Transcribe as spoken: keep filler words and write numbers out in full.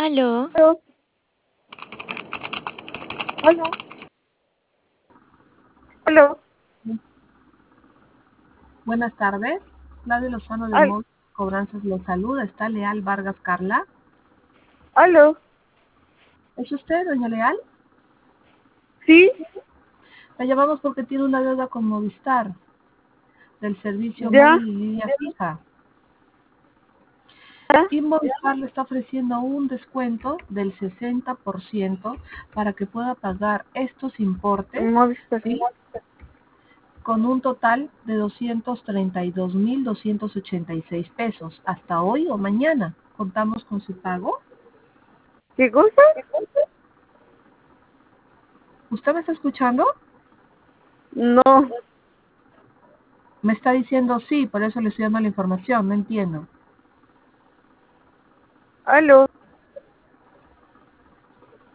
Aló. Aló. Aló. Aló. Buenas tardes. Flavio Lozano de Al- Móvil Cobranzas le saluda. ¿Está Leal Vargas Carla? Aló. ¿Es usted, doña Leal? Sí. La llamamos porque tiene una deuda con Movistar del servicio Ya. móvil y línea fija. Ya. Y Movistar le está ofreciendo un descuento del sesenta por ciento para que pueda pagar estos importes, Movistar. ¿sí? Con un total de doscientos treinta y dos mil doscientos ochenta y seis pesos. Hasta hoy o mañana. ¿Contamos con su pago? ¿Qué cosa? ¿Usted me está escuchando? No. Me está diciendo sí, por eso le estoy dando la información, no entiendo. Aló.